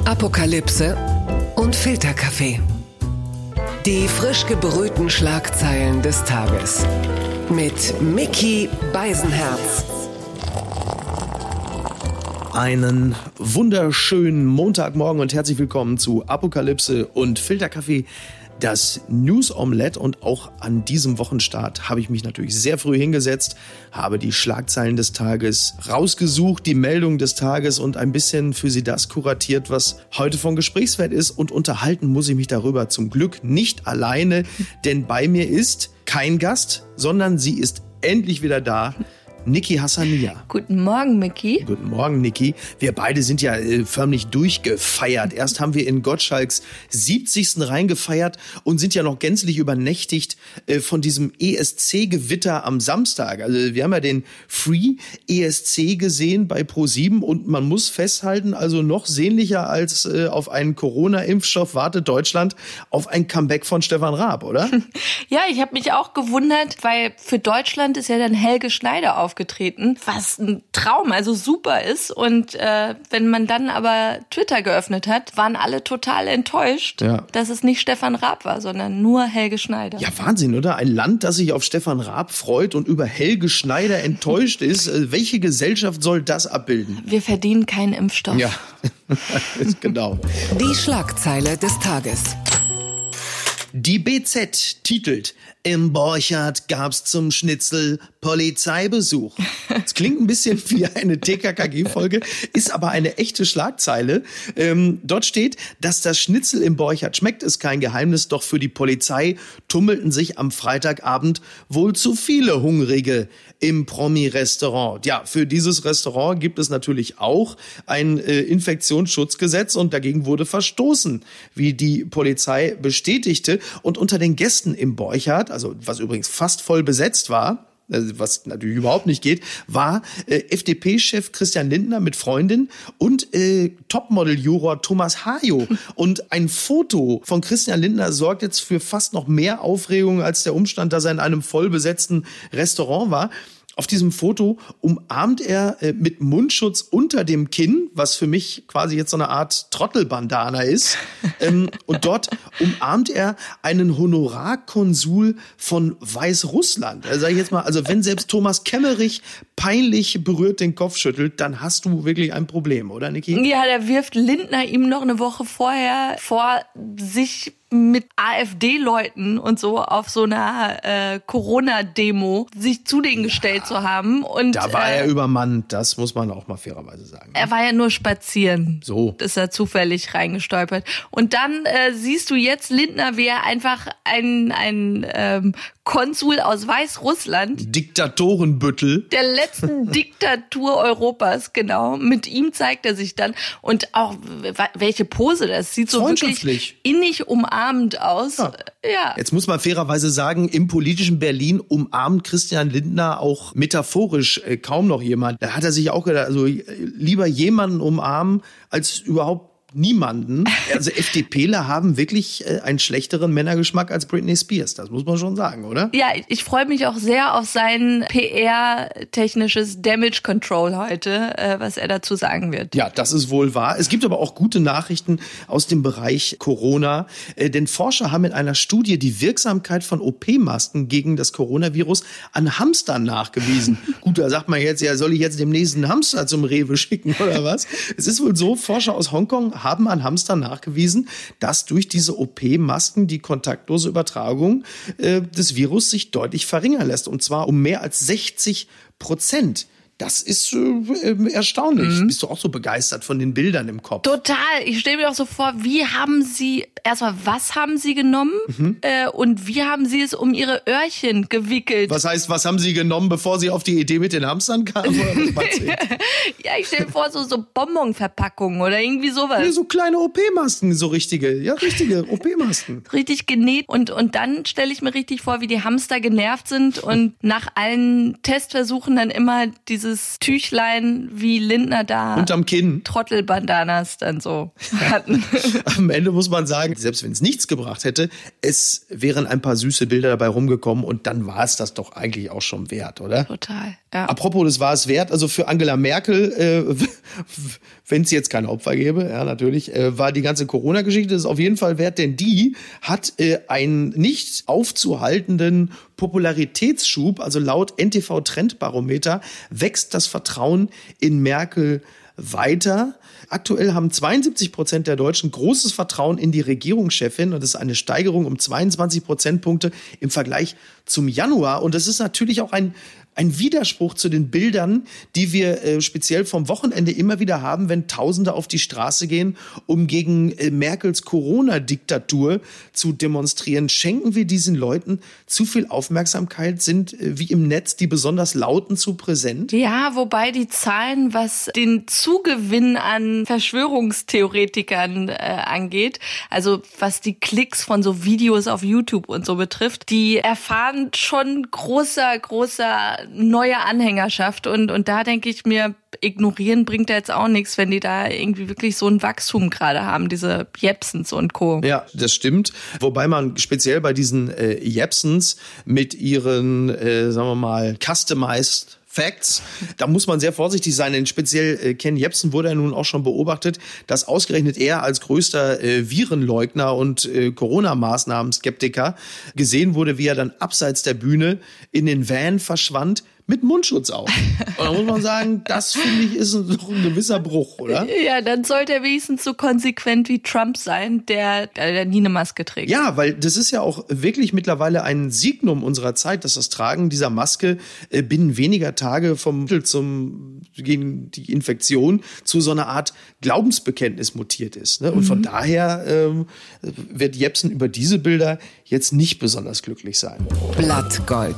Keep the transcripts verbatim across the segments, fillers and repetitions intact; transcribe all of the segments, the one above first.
Apokalypse und Filterkaffee. Die frisch gebrühten Schlagzeilen des Tages. Mit Micky Beisenherz. Einen wunderschönen Montagmorgen und herzlich willkommen zu Apokalypse und Filterkaffee, das News-Omelette. Und auch an diesem Wochenstart habe ich mich natürlich sehr früh hingesetzt, habe die Schlagzeilen des Tages rausgesucht, die Meldung des Tages und ein bisschen für Sie das kuratiert, was heute von Gesprächswert ist. Und unterhalten muss ich mich darüber zum Glück nicht alleine, denn bei mir ist kein Gast, sondern sie ist endlich wieder da. Niki Hassania. Guten Morgen, Micky. Guten Morgen, Niki. Wir beide sind ja äh, förmlich durchgefeiert. Erst haben wir in Gottschalks siebzigsten reingefeiert und sind ja noch gänzlich übernächtigt äh, von diesem E S C-Gewitter am Samstag. Also wir haben ja den Free E S C gesehen bei ProSieben und man muss festhalten, also noch sehnlicher als äh, auf einen Corona-Impfstoff wartet Deutschland auf ein Comeback von Stefan Raab, oder? Ja, ich habe mich auch gewundert, weil für Deutschland ist ja dann Helge Schneider auf aufgetreten, was ein Traum, also super ist. Und äh, wenn man dann aber Twitter geöffnet hat, waren alle total enttäuscht, ja, dass es nicht Stefan Raab war, sondern nur Helge Schneider. Ja, Wahnsinn, oder? Ein Land, das sich auf Stefan Raab freut und über Helge Schneider enttäuscht ist. Welche Gesellschaft soll das abbilden? Wir verdienen keinen Impfstoff. Ja, genau. Die Schlagzeile des Tages. Die B Z titelt: Im Borchardt gab's zum Schnitzel Polizeibesuch. Das klingt ein bisschen wie eine T K K G-Folge, ist aber eine echte Schlagzeile. Ähm, dort steht, dass das Schnitzel im Borchardt schmeckt, ist kein Geheimnis, doch für die Polizei tummelten sich am Freitagabend wohl zu viele Hungrige im Promi-Restaurant. Ja, für dieses Restaurant gibt es natürlich auch ein äh, Infektionsschutzgesetz und dagegen wurde verstoßen, wie die Polizei bestätigte. Und unter den Gästen im Borchardt, also was übrigens fast voll besetzt war, was natürlich überhaupt nicht geht, war äh, F D P-Chef Christian Lindner mit Freundin und äh, Topmodel-Juror Thomas Hayo. Und ein Foto von Christian Lindner sorgt jetzt für fast noch mehr Aufregung als der Umstand, dass er in einem voll besetzten Restaurant war. Auf diesem Foto umarmt er äh, mit Mundschutz unter dem Kinn, was für mich quasi jetzt so eine Art Trottelbandana ist. Ähm, und dort umarmt er einen Honorarkonsul von Weißrussland. Also sag ich jetzt mal, also wenn selbst Thomas Kemmerich peinlich berührt den Kopf schüttelt, dann hast du wirklich ein Problem, oder Niki? Ja, da wirft Lindner ihm noch eine Woche vorher vor, sich mit AfD-Leuten und so auf so einer äh, Corona-Demo sich zu denen gestellt ja, zu haben. Und da war äh, er übermannt, das muss man auch mal fairerweise sagen. Ne? Er war ja nur spazieren. So. Ist er zufällig reingestolpert. Und dann äh, siehst du jetzt Lindner, wie er einfach ein, ein ähm, Konsul aus Weißrussland, Diktatorenbüttel, der letzten Diktatur Europas, genau, mit ihm zeigt er sich dann. Und auch welche Pose, das sieht so wirklich innig umarmend aus. Ja. Ja. Jetzt muss man fairerweise sagen, im politischen Berlin umarmt Christian Lindner auch metaphorisch äh, kaum noch jemand. Da hat er sich auch gedacht, also lieber jemanden umarmen, als überhaupt niemanden. Also FDPler haben wirklich äh, einen schlechteren Männergeschmack als Britney Spears. Das muss man schon sagen, oder? Ja, ich freue mich auch sehr auf sein P R-technisches Damage Control heute, äh, was er dazu sagen wird. Ja, das ist wohl wahr. Es gibt aber auch gute Nachrichten aus dem Bereich Corona. Äh, denn Forscher haben in einer Studie die Wirksamkeit von O P-Masken gegen das Coronavirus an Hamstern nachgewiesen. Gut, da sagt man jetzt, ja, soll ich jetzt demnächst einen Hamster zum Rewe schicken oder was? Es ist wohl so, Forscher aus Hongkong haben an Hamstern nachgewiesen, dass durch diese O P-Masken die kontaktlose Übertragung äh, des Virus sich deutlich verringern lässt. Und zwar um mehr als sechzig Prozent. Das ist äh, erstaunlich. Mhm. Bist du auch so begeistert von den Bildern im Kopf? Total. Ich stelle mir auch so vor, wie haben Sie, erstmal, was haben Sie genommen mhm. äh, und wie haben Sie es um Ihre Öhrchen gewickelt? Was heißt, was haben Sie genommen, bevor Sie auf die Idee mit den Hamstern kamen? Ja, ich stelle mir vor, so, so Bonbonverpackungen oder irgendwie sowas. Ja, so kleine O P-Masken, so richtige, ja, richtige O P-Masken. Richtig genäht und, und dann stelle ich mir richtig vor, wie die Hamster genervt sind und nach allen Testversuchen dann immer dieses dieses Tüchlein wie Lindner da. Unterm Kinn. Trottelbandanas dann so hatten. Am Ende muss man sagen, selbst wenn es nichts gebracht hätte, es wären ein paar süße Bilder dabei rumgekommen und dann war es das doch eigentlich auch schon wert, oder? Total, ja. Apropos, das war es wert. Also für Angela Merkel, äh, wenn es jetzt keine Opfer gäbe, ja natürlich, äh, war die ganze Corona-Geschichte das auf jeden Fall wert, denn die hat äh, einen nicht aufzuhaltenden Popularitätsschub, also laut N T V-Trendbarometer wächst das Vertrauen in Merkel weiter. Aktuell haben zweiundsiebzig Prozent der Deutschen großes Vertrauen in die Regierungschefin und das ist eine Steigerung um zweiundzwanzig Prozentpunkte im Vergleich zum Januar. Und das ist natürlich auch ein Ein Widerspruch zu den Bildern, die wir äh, speziell vom Wochenende immer wieder haben, wenn Tausende auf die Straße gehen, um gegen äh, Merkels Corona-Diktatur zu demonstrieren. Schenken wir diesen Leuten zu viel Aufmerksamkeit? Sind äh, wie im Netz die besonders Lauten zu präsent? Ja, wobei die Zahlen, was den Zugewinn an Verschwörungstheoretikern äh, angeht, also was die Klicks von so Videos auf YouTube und so betrifft, die erfahren schon großer, großer neue Anhängerschaft und und da denke ich mir, ignorieren bringt da jetzt auch nichts, wenn die da irgendwie wirklich so ein Wachstum gerade haben, diese Jepsens und Co. Ja, das stimmt. Wobei man speziell bei diesen äh, Jepsens mit ihren, äh, sagen wir mal, customized Facts. Da muss man sehr vorsichtig sein, denn speziell äh, Ken Jebsen wurde ja nun auch schon beobachtet, dass ausgerechnet er als größter äh, Virenleugner und äh, Corona-Maßnahmen-Skeptiker gesehen wurde, wie er dann abseits der Bühne in den Van verschwand, mit Mundschutz auf. Und da muss man sagen, das finde ich ist doch ein gewisser Bruch, oder? Ja, dann sollte er wenigstens so konsequent wie Trump sein, der, der nie eine Maske trägt. Ja, weil das ist ja auch wirklich mittlerweile ein Signum unserer Zeit, dass das Tragen dieser Maske äh, binnen weniger Tage vom Mittel zum gegen die Infektion zu so einer Art Glaubensbekenntnis mutiert ist. Ne? Und mhm. von daher ähm, wird Jepsen über diese Bilder jetzt nicht besonders glücklich sein. Blattgold.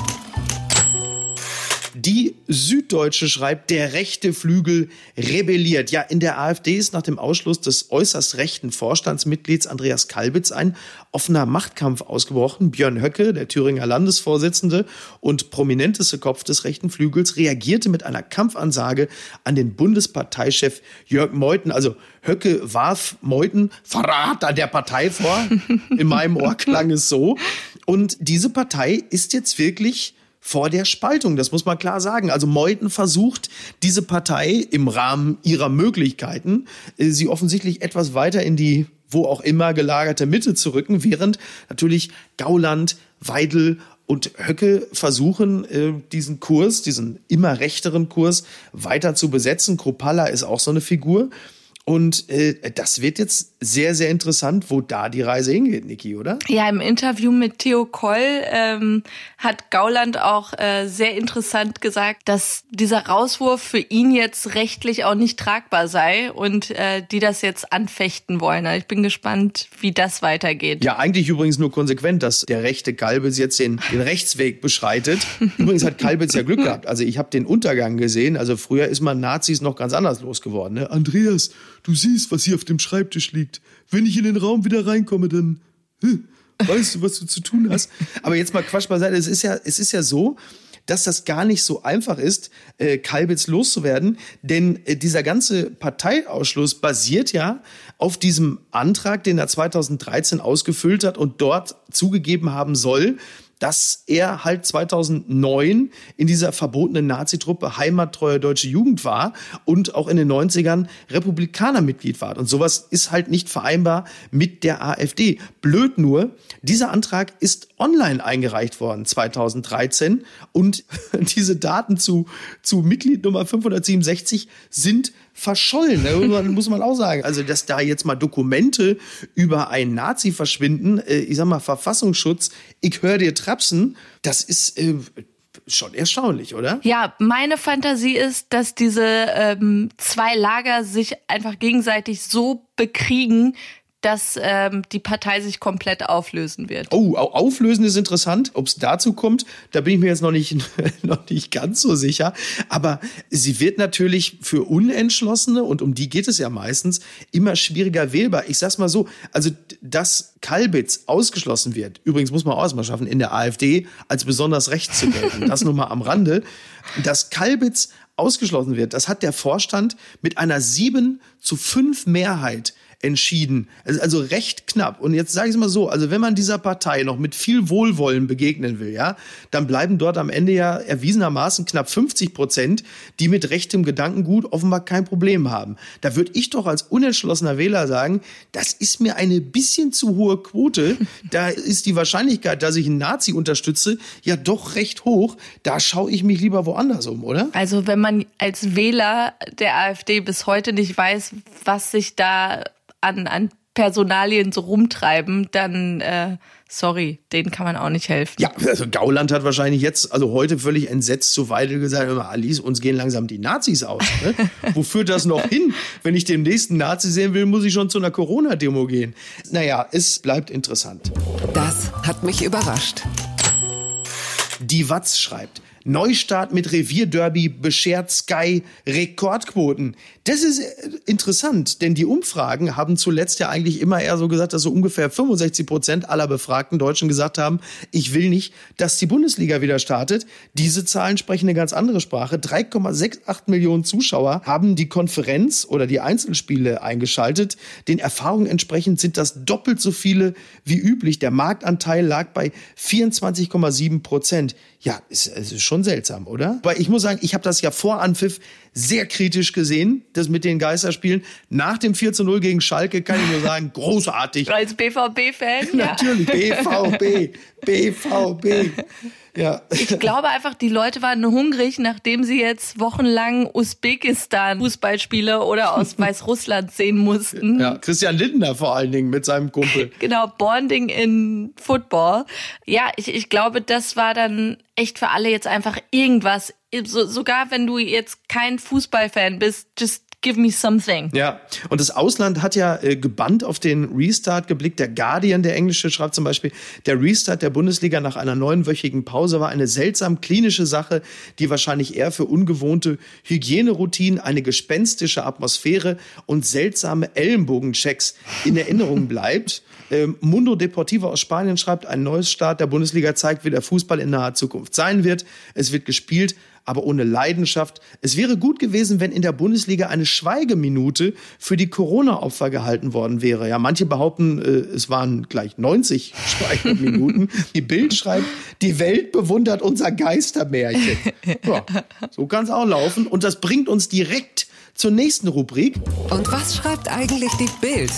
Die Süddeutsche schreibt, der rechte Flügel rebelliert. Ja, in der AfD ist nach dem Ausschluss des äußerst rechten Vorstandsmitglieds Andreas Kalbitz ein offener Machtkampf ausgebrochen. Björn Höcke, der Thüringer Landesvorsitzende und prominenteste Kopf des rechten Flügels, reagierte mit einer Kampfansage an den Bundesparteichef Jörg Meuthen. Also Höcke warf Meuthen Verrat an der Partei vor. In meinem Ohr klang es so. Und diese Partei ist jetzt wirklich vor der Spaltung, das muss man klar sagen. Also Meuthen versucht, diese Partei im Rahmen ihrer Möglichkeiten, äh, sie offensichtlich etwas weiter in die wo auch immer gelagerte Mitte zu rücken, während natürlich Gauland, Weidel und Höcke versuchen, äh, diesen Kurs, diesen immer rechteren Kurs weiter zu besetzen. Kruppalla ist auch so eine Figur. Und äh, das wird jetzt sehr, sehr interessant, wo da die Reise hingeht, Niki, oder? Ja, im Interview mit Theo Koll ähm, hat Gauland auch äh, sehr interessant gesagt, dass dieser Rauswurf für ihn jetzt rechtlich auch nicht tragbar sei und äh, die das jetzt anfechten wollen. Also ich bin gespannt, wie das weitergeht. Ja, eigentlich übrigens nur konsequent, dass der rechte Kalbitz jetzt den, den Rechtsweg beschreitet. Übrigens hat Kalbitz ja Glück gehabt. Also ich habe den Untergang gesehen. Also früher ist man Nazis noch ganz anders losgeworden. Ne? Andreas, du siehst, was hier auf dem Schreibtisch liegt. Wenn ich in den Raum wieder reinkomme, dann hm, weißt du, was du zu tun hast. Aber jetzt mal Quatsch beiseite. Es ist ja, es ist ja so, dass das gar nicht so einfach ist, äh, Kalbitz loszuwerden. Denn äh, dieser ganze Parteiausschluss basiert ja auf diesem Antrag, den er zweitausenddreizehn ausgefüllt hat und dort zugegeben haben soll, dass er halt zweitausendneun in dieser verbotenen Nazitruppe Heimattreue Deutsche Jugend war und auch in den neunzigern Republikanermitglied war. Und sowas ist halt nicht vereinbar mit der AfD. Blöd nur, dieser Antrag ist online eingereicht worden zweitausenddreizehn und diese Daten zu, zu Mitglied Nummer fünfhundertsiebenundsechzig sind verschollen, ne? Muss man auch sagen. Also, dass da jetzt mal Dokumente über einen Nazi verschwinden, äh, ich sag mal Verfassungsschutz, ich höre dir trapsen, das ist äh, schon erstaunlich, oder? Ja, meine Fantasie ist, dass diese ähm, zwei Lager sich einfach gegenseitig so bekriegen, dass ähm, die Partei sich komplett auflösen wird. Oh, auflösen ist interessant. Ob es dazu kommt, da bin ich mir jetzt noch nicht, noch nicht ganz so sicher. Aber sie wird natürlich für Unentschlossene, und um die geht es ja meistens, immer schwieriger wählbar. Ich sag's mal so, also dass Kalbitz ausgeschlossen wird, übrigens muss man auch erstmal schaffen, in der AfD als besonders rechts zu gelten, das nur mal am Rande, dass Kalbitz ausgeschlossen wird, das hat der Vorstand mit einer sieben zu fünf Mehrheit entschieden. Also, also recht knapp. Und jetzt sage ich es mal so, also wenn man dieser Partei noch mit viel Wohlwollen begegnen will, ja, dann bleiben dort am Ende ja erwiesenermaßen knapp fünfzig Prozent, die mit rechtem Gedankengut offenbar kein Problem haben. Da würde ich doch als unentschlossener Wähler sagen, das ist mir eine bisschen zu hohe Quote. Da ist die Wahrscheinlichkeit, dass ich einen Nazi unterstütze, ja doch recht hoch. Da schaue ich mich lieber woanders um, oder? Also wenn man als Wähler der AfD bis heute nicht weiß, was sich da an, an Personalien so rumtreiben, dann, äh, sorry, denen kann man auch nicht helfen. Ja, also Gauland hat wahrscheinlich jetzt, also heute völlig entsetzt zu Weidel gesagt, Alice, uns gehen langsam die Nazis aus. Ne? Wo führt das noch hin? Wenn ich den nächsten Nazi sehen will, muss ich schon zu einer Corona-Demo gehen. Naja, es bleibt interessant. Das hat mich überrascht. Die Watz schreibt, Neustart mit Revierderby beschert Sky Rekordquoten. Das ist interessant, denn die Umfragen haben zuletzt ja eigentlich immer eher so gesagt, dass so ungefähr fünfundsechzig Prozent aller befragten Deutschen gesagt haben, ich will nicht, dass die Bundesliga wieder startet. Diese Zahlen sprechen eine ganz andere Sprache. drei Komma achtundsiebzig Millionen Zuschauer haben die Konferenz oder die Einzelspiele eingeschaltet. Den Erfahrungen entsprechend sind das doppelt so viele wie üblich. Der Marktanteil lag bei vierundzwanzig Komma sieben Prozent. Ja, es ist, ist schon seltsam, oder? Weil ich muss sagen, ich habe das ja vor Anpfiff sehr kritisch gesehen, das mit den Geisterspielen. Nach dem vier zu null gegen Schalke kann ich nur sagen, großartig. Als B V B-Fan? Natürlich, B V B, B V B. Ja. Ich glaube einfach, die Leute waren hungrig, nachdem sie jetzt wochenlang Usbekistan-Fußballspiele oder aus Weißrussland sehen mussten. Ja, Christian Lindner vor allen Dingen mit seinem Kumpel. Genau, Bonding in Football. Ja, ich, ich glaube, das war dann echt für alle jetzt einfach irgendwas. So, sogar wenn du jetzt kein Fußballfan bist, just give me something. Ja, und das Ausland hat ja äh, gebannt auf den Restart geblickt. Der Guardian, der Englische, schreibt zum Beispiel, der Restart der Bundesliga nach einer neunwöchigen Pause war eine seltsam klinische Sache, die wahrscheinlich eher für ungewohnte Hygieneroutinen, eine gespenstische Atmosphäre und seltsame Ellenbogenchecks in Erinnerung bleibt. Ähm, Mundo Deportivo aus Spanien schreibt, ein neues Start der Bundesliga zeigt, wie der Fußball in naher Zukunft sein wird. Es wird gespielt, aber ohne Leidenschaft. Es wäre gut gewesen, wenn in der Bundesliga eine Schweigeminute für die Corona-Opfer gehalten worden wäre. Ja, manche behaupten, äh, es waren gleich neunzig Schweigeminuten. Die Bild schreibt, die Welt bewundert unser Geistermärchen. Ja, so kann es auch laufen. Und das bringt uns direkt zur nächsten Rubrik. Und was schreibt eigentlich die Bild?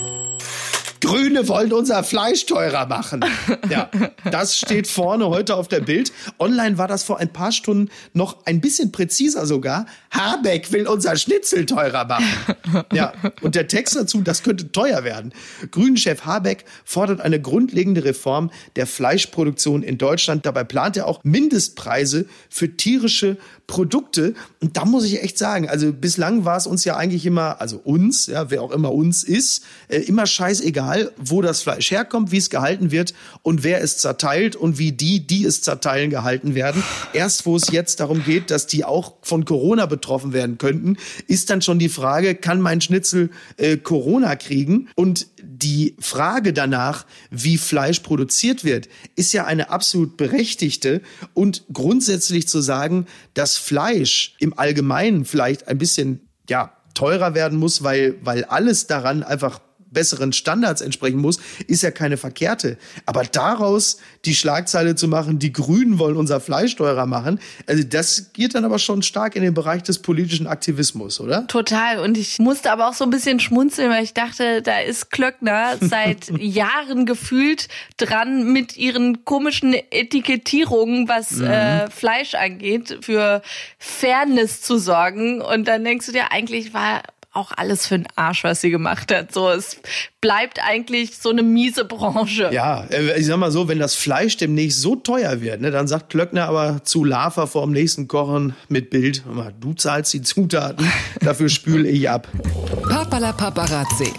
Grüne wollen unser Fleisch teurer machen. Ja, das steht vorne heute auf der Bild. Online war das vor ein paar Stunden noch ein bisschen präziser sogar. Habeck will unser Schnitzel teurer machen. Ja, und der Text dazu, das könnte teuer werden. Grünen-Chef Habeck fordert eine grundlegende Reform der Fleischproduktion in Deutschland. Dabei plant er auch Mindestpreise für tierische Produkte. Und da muss ich echt sagen, also bislang war es uns ja eigentlich immer, also uns, ja, wer auch immer uns ist, äh, immer scheißegal, wo das Fleisch herkommt, wie es gehalten wird und wer es zerteilt und wie die, die es zerteilen, gehalten werden. Erst wo es jetzt darum geht, dass die auch von Corona betroffen werden könnten, ist dann schon die Frage, kann mein Schnitzel äh, Corona kriegen? Und die Frage danach, wie Fleisch produziert wird, ist ja eine absolut berechtigte. Und grundsätzlich zu sagen, dass Fleisch im Allgemeinen vielleicht ein bisschen, ja, teurer werden muss, weil, weil alles daran einfach besseren Standards entsprechen muss, ist ja keine verkehrte. Aber daraus die Schlagzeile zu machen, die Grünen wollen unser Fleisch teurer machen, also das geht dann aber schon stark in den Bereich des politischen Aktivismus, oder? Total. Und ich musste aber auch so ein bisschen schmunzeln, weil ich dachte, da ist Klöckner seit Jahren gefühlt dran mit ihren komischen Etikettierungen, was mhm. äh, Fleisch angeht, für Fairness zu sorgen. Und dann denkst du dir, eigentlich war auch alles für den Arsch, was sie gemacht hat. So, es bleibt eigentlich so eine miese Branche. Ja, ich sag mal so, wenn das Fleisch demnächst so teuer wird, ne, dann sagt Klöckner aber zu Lava vor dem nächsten Kochen mit Bild, du zahlst die Zutaten, dafür spül ich ab. Papala Paparazzi.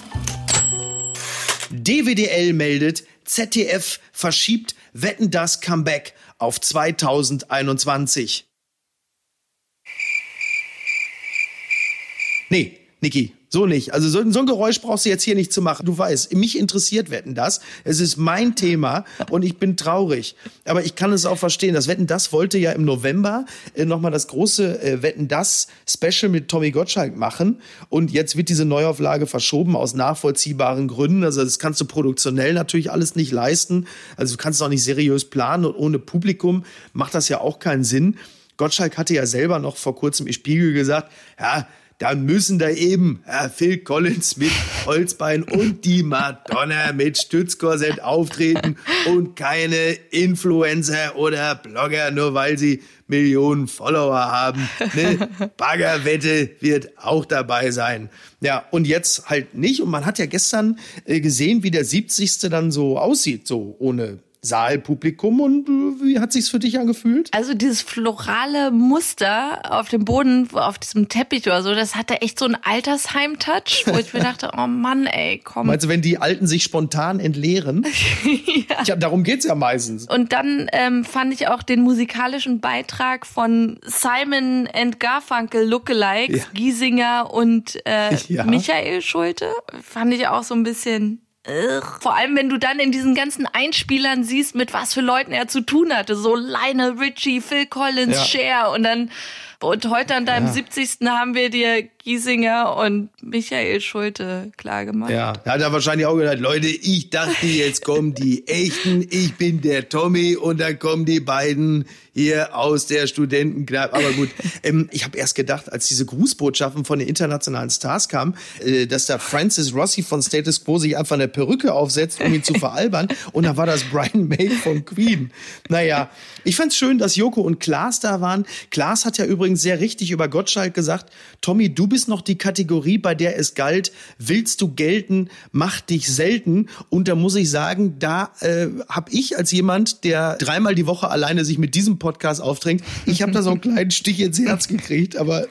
D W D L meldet, Z D F verschiebt Wetten, das Comeback auf zweitausendeinundzwanzig. Nee, Niki, So nicht. Also so, so ein Geräusch brauchst du jetzt hier nicht zu machen. Du weißt, mich interessiert Wetten, das. Es ist mein Thema und ich bin traurig. Aber ich kann es auch verstehen. Das Wetten, das wollte ja im November äh, nochmal das große äh, Wetten, das Special mit Tommy Gottschalk machen. Und jetzt wird diese Neuauflage verschoben aus nachvollziehbaren Gründen. Also das kannst du produktionell natürlich alles nicht leisten. Also du kannst es auch nicht seriös planen und ohne Publikum macht das ja auch keinen Sinn. Gottschalk hatte ja selber noch vor kurzem im Spiegel gesagt, ja, dann müssen da eben ja, Phil Collins mit Holzbein und die Madonna mit Stützkorsett auftreten und keine Influencer oder Blogger, nur weil sie Millionen Follower haben. Eine Baggerwette wird auch dabei sein. Ja, und jetzt halt nicht. Und man hat ja gestern äh, gesehen, wie der siebzigste dann so aussieht, so ohne Saalpublikum. Und äh, wie hat sich's für dich angefühlt? Also dieses florale Muster auf dem Boden, auf diesem Teppich oder so, das hatte echt so einen Altersheim-Touch, wo ich mir dachte, oh Mann, ey, komm. Meinst du, wenn die Alten sich spontan entleeren? Ja. Ja, darum geht's ja meistens. Und dann ähm, fand ich auch den musikalischen Beitrag von Simon and Garfunkel Lookalikes, ja. Giesinger und äh, ja. Michael Schulte, fand ich auch so ein bisschen... Ugh. Vor allem, wenn du dann in diesen ganzen Einspielern siehst, mit was für Leuten er zu tun hatte. So Lionel Richie, Phil Collins, ja. Cher und dann und heute an deinem ja. siebzigsten haben wir dir Giesinger und Michael Schulte klargemacht. Ja, da hat er wahrscheinlich auch gedacht, Leute, ich dachte, jetzt kommen die Echten, ich bin der Tommy und dann kommen die beiden hier aus der Studentenkneipe. Aber gut, ähm, ich habe erst gedacht, als diese Grußbotschaften von den internationalen Stars kamen, äh, dass da Francis Rossi von Status Quo sich einfach eine Perücke aufsetzt, um ihn zu veralbern. Und dann war das Brian May von Queen. Naja, ich fand's schön, dass Joko und Klaas da waren. Klaas hat ja übrigens sehr richtig über Gottschalk gesagt, Tommy, du bist noch die Kategorie, bei der es galt, willst du gelten, mach dich selten. Und da muss ich sagen, da äh, habe ich als jemand, der dreimal die Woche alleine sich mit diesem Podcast aufdrängt, ich habe da so einen kleinen Stich ins Herz gekriegt, aber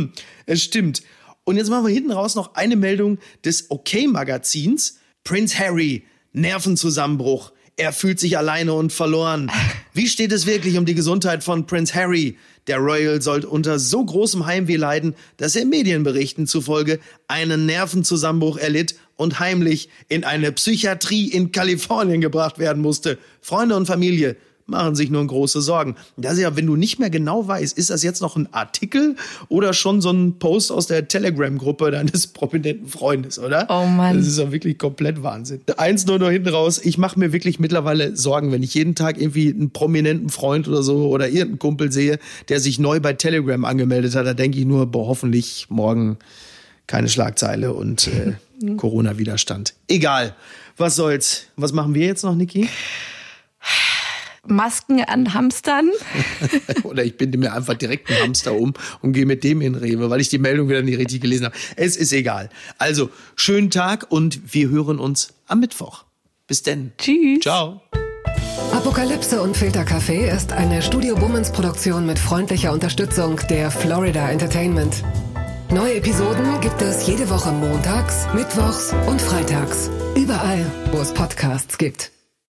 es stimmt. Und jetzt machen wir hinten raus noch eine Meldung des OK-Magazins. Prince Harry, Nervenzusammenbruch. Er fühlt sich alleine und verloren. Wie steht es wirklich um die Gesundheit von Prince Harry? Der Royal soll unter so großem Heimweh leiden, dass er Medienberichten zufolge einen Nervenzusammenbruch erlitt und heimlich in eine Psychiatrie in Kalifornien gebracht werden musste. Freunde und Familie machen sich nun große Sorgen. Das ist ja, wenn du nicht mehr genau weißt, ist das jetzt noch ein Artikel oder schon so ein Post aus der Telegram-Gruppe deines prominenten Freundes, oder? Oh Mann. Das ist ja wirklich komplett Wahnsinn. Eins nur noch hinten raus, ich mache mir wirklich mittlerweile Sorgen, wenn ich jeden Tag irgendwie einen prominenten Freund oder so oder irgendeinen Kumpel sehe, der sich neu bei Telegram angemeldet hat, da denke ich nur, boah, hoffentlich morgen keine Schlagzeile und äh, Corona-Widerstand. Egal, was soll's. Was machen wir jetzt noch, Niki? Masken an Hamstern. Oder ich binde mir einfach direkt einen Hamster um und gehe mit dem in Rewe, weil ich die Meldung wieder nicht richtig gelesen habe. Es ist egal. Also, schönen Tag und wir hören uns am Mittwoch. Bis denn. Tschüss. Ciao. Apokalypse und Filterkaffee ist eine Studio Bummens Produktion mit freundlicher Unterstützung der Florida Entertainment. Neue Episoden gibt es jede Woche montags, mittwochs und freitags. Überall, wo es Podcasts gibt.